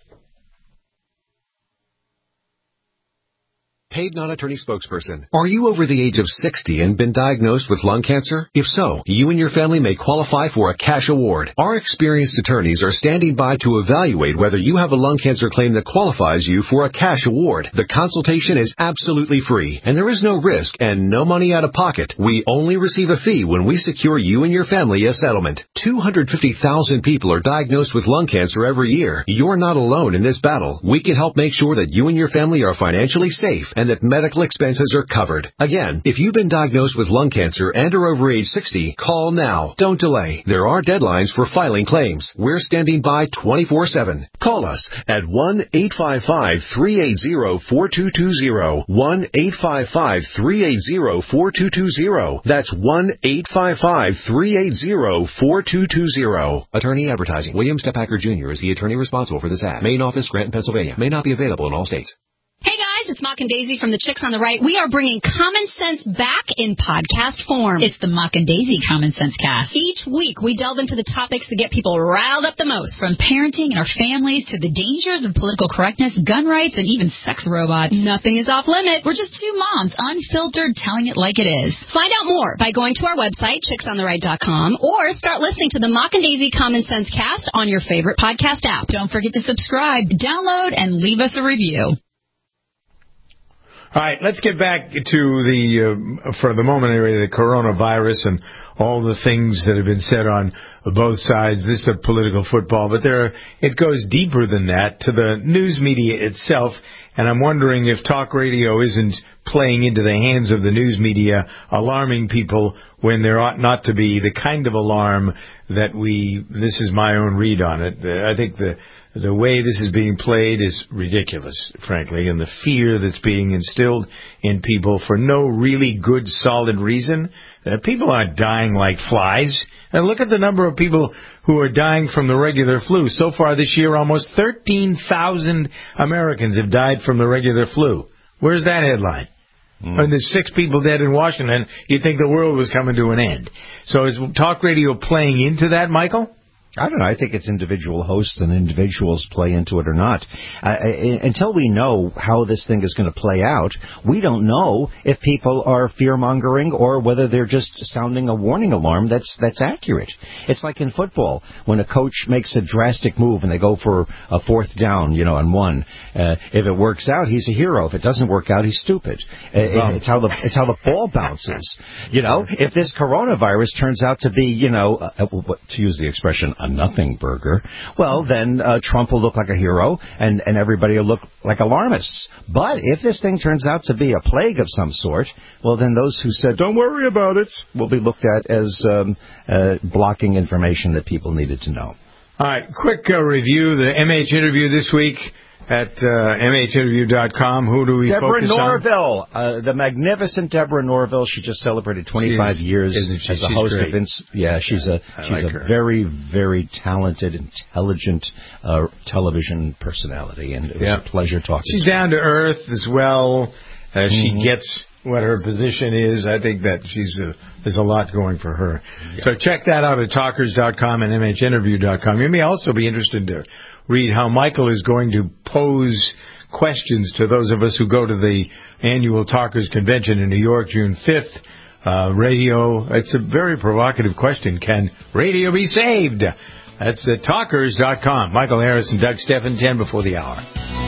Paid non-attorney spokesperson. Are you over the age of sixty and been diagnosed with lung cancer? If so, you and your family may qualify for a cash award. Our experienced attorneys are standing by to evaluate whether you have a lung cancer claim that qualifies you for a cash award. The consultation is absolutely free, and there is no risk and no money out of pocket. We only receive a fee when we secure you and your family a settlement. two hundred fifty thousand people are diagnosed with lung cancer every year. You're not alone in this battle. We can help make sure that you and your family are financially safe and that medical expenses are covered. Again, if you've been diagnosed with lung cancer and are over age sixty, call now. Don't delay. There are deadlines for filing claims. We're standing by twenty-four seven. Call us at one eight five five, three eight zero, four two two zero. one eight five five, three eight zero, four two two zero. That's one eight five five, three eight zero, four two two zero. Attorney advertising. William Stephacker Junior is the attorney responsible for this ad. Main office, Granton, Pennsylvania. May not be available in all states. Hey guys, it's Mock and Daisy from the Chicks on the Right. We are bringing common sense back in podcast form. It's the Mock and Daisy Common Sense Cast. Each week we delve into the topics that get people riled up the most, from parenting and our families to the dangers of political correctness, gun rights, and even sex robots. Nothing is off limits. We're just two moms, unfiltered, telling it like it is. Find out more by going to our website, chicks on the right dot com, or start listening to the Mock and Daisy Common Sense Cast on your favorite podcast app. Don't forget to subscribe, download, and leave us a review. All right, let's get back to the, uh, for the moment anyway, the coronavirus and all the things that have been said on both sides. This is a political football, but there, are, it goes deeper than that to the news media itself. And I'm wondering if talk radio isn't playing into the hands of the news media, alarming people when there ought not to be, the kind of alarm that we, this is my own read on it. I think the, the way this is being played is ridiculous, frankly, and the fear that's being instilled in people for no really good, solid reason. Uh, people aren't dying like flies. And look at the number of people who are dying from the regular flu. So far this year, almost thirteen thousand Americans have died from the regular flu. Where's that headline? Mm. And there's six people dead in Washington. You'd think the world was coming to an end. So is talk radio playing into that, Michael? I don't know. I think it's individual hosts and individuals play into it or not. Uh, until we know how this thing is going to play out, we don't know if people are fear-mongering or whether they're just sounding a warning alarm that's that's accurate. It's like in football, when a coach makes a drastic move and they go for a fourth down, you know, and one. Uh, if it works out, he's a hero. If it doesn't work out, he's stupid. Uh, wow. It's how the it's how the ball bounces. You know, if this coronavirus turns out to be, you know, uh, to use the expression, a nothing burger, well, then uh, Trump will look like a hero and, and everybody will look like alarmists. But if this thing turns out to be a plague of some sort, well, then those who said, don't worry about it, will be looked at as um, uh, blocking information that people needed to know. All right, quick uh, review, the M H interview this week at uh, M H interview dot com. Who do we Deborah focus Norville, uh, the magnificent Deborah Norville. She just celebrated twenty-five she's, years she? as a she's host great. of Vince. Yeah, she's a I she's like a her. very very talented, intelligent uh, television personality, and it was yeah. a pleasure talking. She's to her. down to earth as well. Uh, mm-hmm. She gets what her position is. I think that she's a, there's a lot going for her. Yeah. So check that out at talkers dot com and M H interview dot com. You may also be interested to read how Michael is going to pose questions to those of us who go to the annual Talkers Convention in New York, June fifth. Uh, radio, it's a very provocative question. Can radio be saved? That's at talkers dot com. Michael Harris and Doug Steffen, ten before the hour.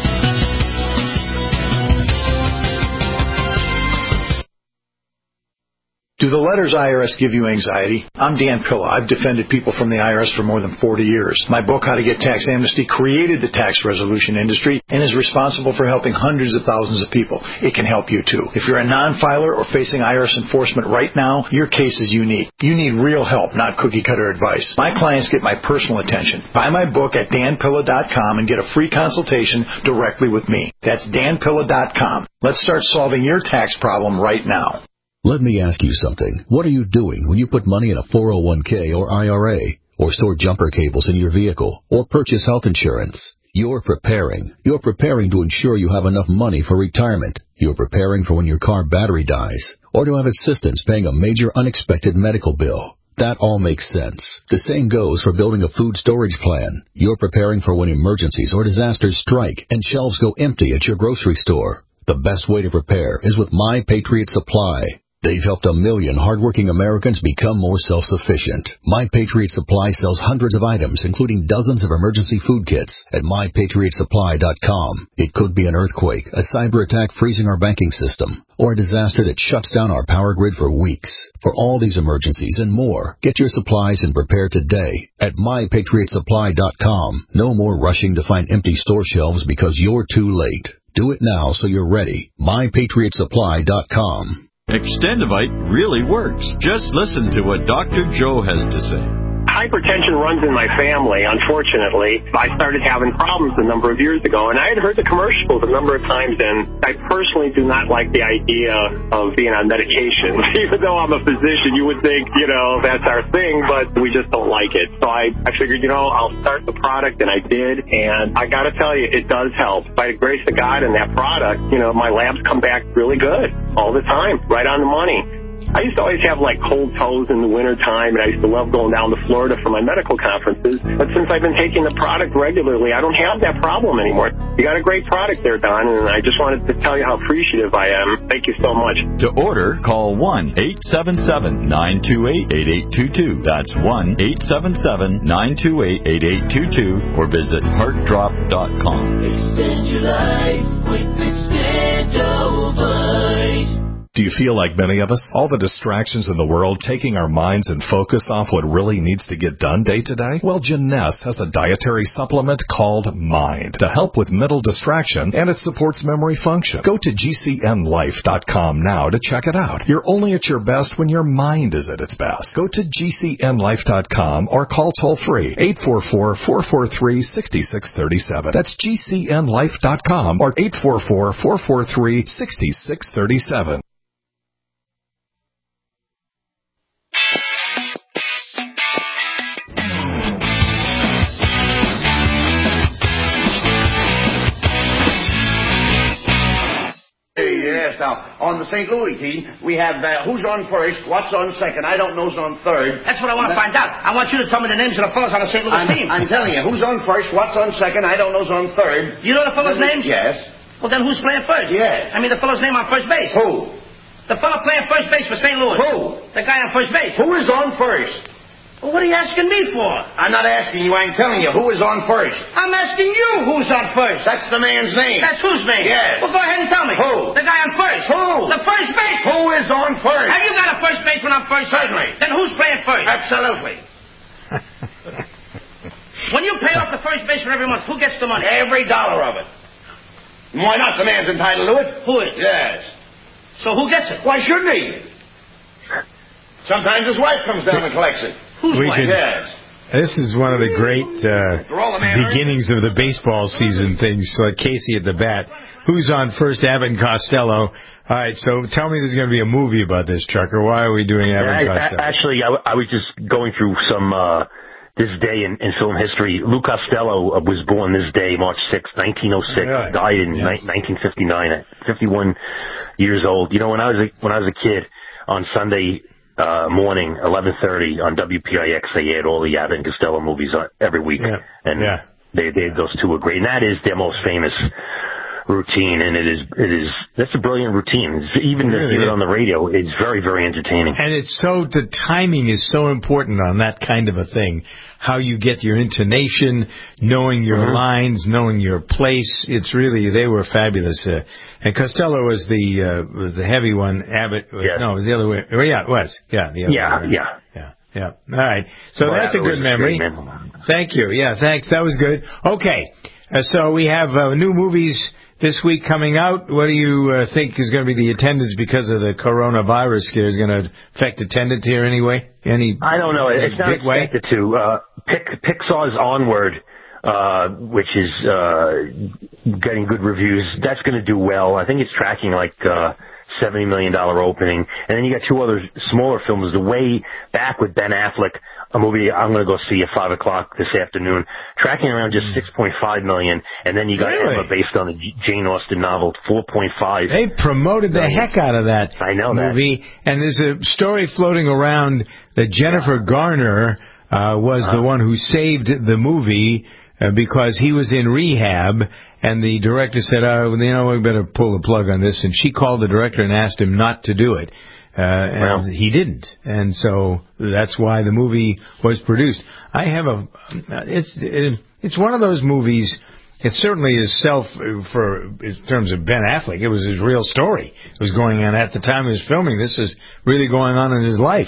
Do the letters I R S give you anxiety? I'm Dan Pilla. I've defended people from the I R S for more than forty years. My book, How to Get Tax Amnesty, created the tax resolution industry and is responsible for helping hundreds of thousands of people. It can help you, too. If you're a non-filer or facing I R S enforcement right now, your case is unique. You need real help, not cookie-cutter advice. My clients get my personal attention. Buy my book at dan pilla dot com and get a free consultation directly with me. That's dan pilla dot com. Let's start solving your tax problem right now. Let me ask you something. What are you doing when you put money in a four oh one k or I R A, or store jumper cables in your vehicle, or purchase health insurance? You're preparing. You're preparing to ensure you have enough money for retirement. You're preparing for when your car battery dies, or to have assistance paying a major unexpected medical bill. That all makes sense. The same goes for building a food storage plan. You're preparing for when emergencies or disasters strike and shelves go empty at your grocery store. The best way to prepare is with My Patriot Supply. They've helped a million hardworking Americans become more self-sufficient. My Patriot Supply sells hundreds of items, including dozens of emergency food kits, at my patriot supply dot com. It could be an earthquake, a cyber attack freezing our banking system, or a disaster that shuts down our power grid for weeks. For all these emergencies and more, get your supplies and prepare today at my patriot supply dot com. No more rushing to find empty store shelves because you're too late. Do it now so you're ready. my patriot supply dot com. Extendivite really works. Just listen to what Doctor Joe has to say. Hypertension runs in my family, unfortunately. I started having problems a number of years ago, and I had heard the commercials a number of times, and I personally do not like the idea of being on medication. Even though I'm a physician, you would think, you know, that's our thing, but we just don't like it. So I, I figured, you know, I'll start the product, and I did, and I got to tell you, it does help. By the grace of God and that product, you know, my labs come back really good all the time, right on the money. I used to always have, like, cold toes in the wintertime, and I used to love going down to Florida for my medical conferences. But since I've been taking the product regularly, I don't have that problem anymore. You got a great product there, Don, and I just wanted to tell you how appreciative I am. Thank you so much. To order, call one eight seven seven, nine two eight, eight eight two two. That's one eight seven seven, nine two eight, eight eight two two, or visit heart drop dot com. Extend your life with Extendovite. Do you feel like many of us? All the distractions in the world taking our minds and focus off what really needs to get done day to day? Well, Jeunesse has a dietary supplement called Mind to help with mental distraction, and it supports memory function. Go to G C N life dot com now to check it out. You're only at your best when your mind is at its best. Go to G C N life dot com or call toll-free eight four four, four four three, six six three seven. That's G C N life dot com or eight four four, four four three, six six three seven. Yes, now, on the Saint Louis team, we have uh, who's on first, what's on second, I don't know's on third. That's what I want to find out. I want you to tell me the names of the fellas on the Saint Louis I'm, team. I'm telling you, who's on first, what's on second, I don't know's on third. You know the fellas' names? Yes. Well, then who's playing first? Yes. I mean the fellow's name on first base. Who? The fellow playing first base for Saint Louis. Who? The guy on first base. Who is on first? Well, what are you asking me for? I'm not asking you, I'm telling you, who is on first? I'm asking you who's on first. That's the man's name. That's whose name? Yes. Well, go ahead and tell me. Who? The guy on first. Who? The first baseman. Who is on first? Have you got a first baseman on first? Certainly. Then who's playing first? Absolutely. When you pay off the first baseman every month, who gets the money? Every dollar of it. Why not? The man's entitled to it. Who is? Yes. So who gets it? Why shouldn't he? Sometimes his wife comes down and collects it. Who's We wife? could- Yes. This is one of the great uh, beginnings of the baseball season things, like Casey at the bat. Who's on first? Abbott and Costello. All right, so tell me there's going to be a movie about this, Trucker. Why are we doing Abbott and I, Costello? I, actually, I, I was just going through some uh, this day in, in film history. Lou Costello was born this day, March sixth, nineteen oh six. Really? Died in Yeah. ni- nineteen fifty-nine at fifty-one years old. You know, when I was a, when I was a kid, on Sunday uh, morning, eleven thirty on W P I X, they aired all the Abbott and Costello movies uh, every week, Yeah. and Yeah. they, they those two were great. And that is their most famous routine, and it is it is that's a brilliant routine. It's, even to hear it on the radio is very, very entertaining. And it's so the timing is so important on that kind of a thing. How you get your intonation, knowing your mm-hmm. lines, knowing your place. It's really they were fabulous. Uh, and Costello was the uh, was the heavy one. Abbott, yes. no, it was the other way. Oh, yeah, it was. Yeah, the other yeah, way. yeah, yeah, yeah. All right. So well, that's a good memory. Great, Thank you. Yeah, thanks. That was good. Okay. Uh, so we have uh, new movies this week coming out. What do you uh, think is going to be the attendance because of the coronavirus scare? Is going to affect attendance here anyway? Any? I don't know. It's not expected way? to. Uh, Pic- Pixar's Onward, uh, which is uh, getting good reviews, that's going to do well. I think it's tracking like uh, seventy million dollars opening. And then you got two other smaller films. The Way Back with Ben Affleck, a movie I'm going to go see at five o'clock this afternoon, tracking around just six point five million dollars. And then you got really? Emma, based on the Jane Austen novel, four point five. They promoted the heck out of that I know movie. That. And there's a story floating around that Jennifer Garner uh, was uh-huh. the one who saved the movie uh, because he was in rehab. And the director said, oh, you know, we better pull the plug on this. And she called the director and asked him not to do it. Uh, and well, he didn't, and so that's why the movie was produced. I have a, it's it, it's one of those movies. It certainly is self for in terms of Ben Affleck. It was his real story. It was going on at the time he was filming. This is really going on in his life,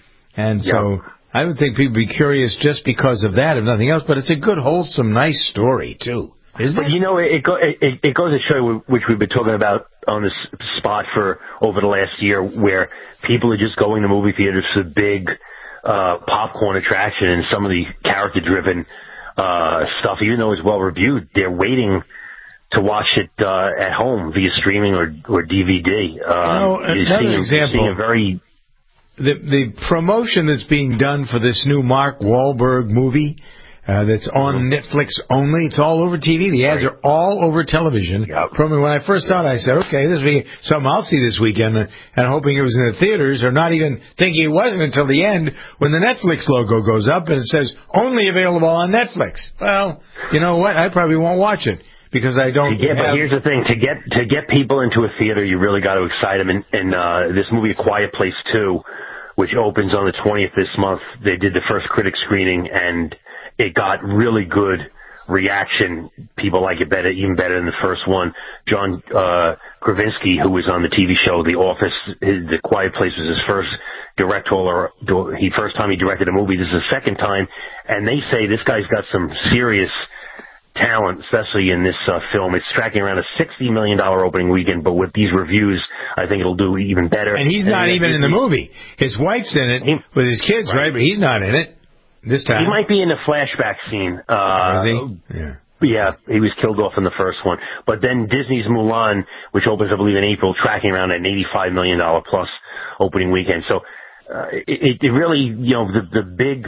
and so yeah. I would think people would be curious just because of that, if nothing else. But it's a good, wholesome, nice story too. Isn't but it? you know, it, go, it, it goes to show, which we've been talking about on this spot for over the last year, where people are just going to movie theaters for big uh, popcorn attraction and some of the character-driven uh, stuff, even though it's well-reviewed, they're waiting to watch it uh, at home via streaming or, or D V D. Um, you know, another seeing, example. Seeing a very the, the promotion that's being done for this new Mark Wahlberg movie, Uh, that's on Netflix only. It's all over T V. The ads right. are all over television. Yep. From when I first saw it, I said, okay, this will be something I'll see this weekend, and, and hoping it was in the theaters, or not even thinking it wasn't until the end when the Netflix logo goes up and it says, only available on Netflix. Well, you know what? I probably won't watch it because I don't Yeah, have... but here's the thing. To get to get people into a theater, you really got to excite them. And, and uh, this movie, A Quiet Place two, which opens on the twentieth this month, they did the first critic screening, and it got really good reaction. People like it better, even better than the first one. John uh, Krasinski, who was on the T V show The Office, his, The Quiet Place was his first directorial. He first time he directed a movie. This is the second time, and they say this guy's got some serious talent, especially in this uh, film. It's tracking around a sixty million dollars opening weekend, but with these reviews, I think it'll do even better. And he's not and even in the movie. His wife's in it he, with his kids, right. right? But he's not in it. This time. He might be in the flashback scene. Uh, Is he? Yeah. Yeah, he was killed off in the first one. But then Disney's Mulan, which opens, I believe, in April, tracking around an eighty-five million dollars plus opening weekend. So uh, it, it really, you know, the, the big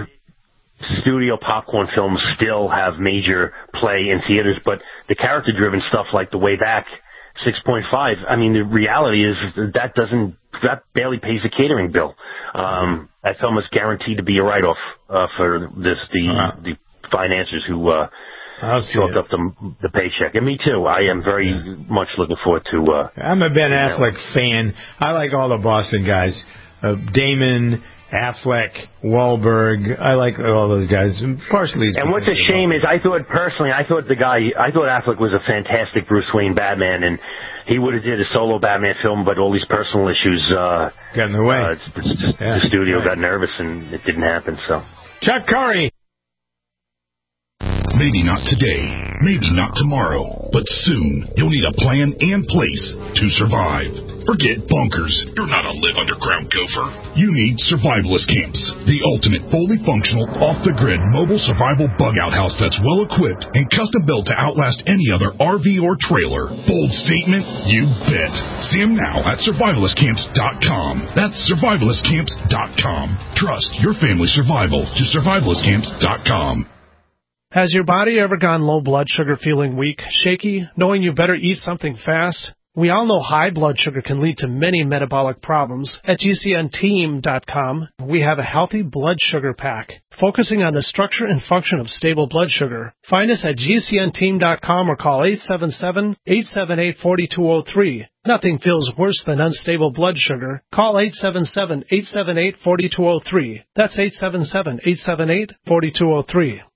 studio popcorn films still have major play in theaters, but the character-driven stuff like The Way Back, six point five, I mean, the reality is that doesn't, that barely pays a catering bill. Um, that's almost guaranteed to be a write-off uh, for this, the uh-huh. the financiers who uh, chalked up the, the paycheck. And me too. I am very yeah. much looking forward to... Uh, I'm a Ben Affleck know. fan. I like all the Boston guys. Uh, Damon... Affleck, Wahlberg, I like all those guys. Partially. And what's a shame is I thought, personally, I thought the guy, I thought Affleck was a fantastic Bruce Wayne Batman, and he would have did a solo Batman film, but all these personal issues uh, got in the way. Uh, the, the, yeah. the studio right. got nervous, and it didn't happen. So, Chuck Curry. Maybe not today, maybe not tomorrow, but soon you'll need a plan and place to survive. Forget bunkers. You're not a live underground gopher. You need Survivalist Camps, the ultimate fully functional, off-the-grid mobile survival bug-out house that's well-equipped and custom-built to outlast any other R V or trailer. Bold statement? You bet. See them now at survivalist camps dot com. That's survivalist camps dot com. Trust your family's survival to survivalist camps dot com. Has your body ever gone low blood sugar, feeling weak, shaky, knowing you better eat something fast? We all know high blood sugar can lead to many metabolic problems. At G C N team dot com, we have a healthy blood sugar pack, focusing on the structure and function of stable blood sugar. Find us at G C N team dot com or call eight seven seven, eight seven eight, four two zero three. Nothing feels worse than unstable blood sugar. Call eight seven seven, eight seven eight, four two zero three. That's eight seven seven, eight seven eight, four two zero three.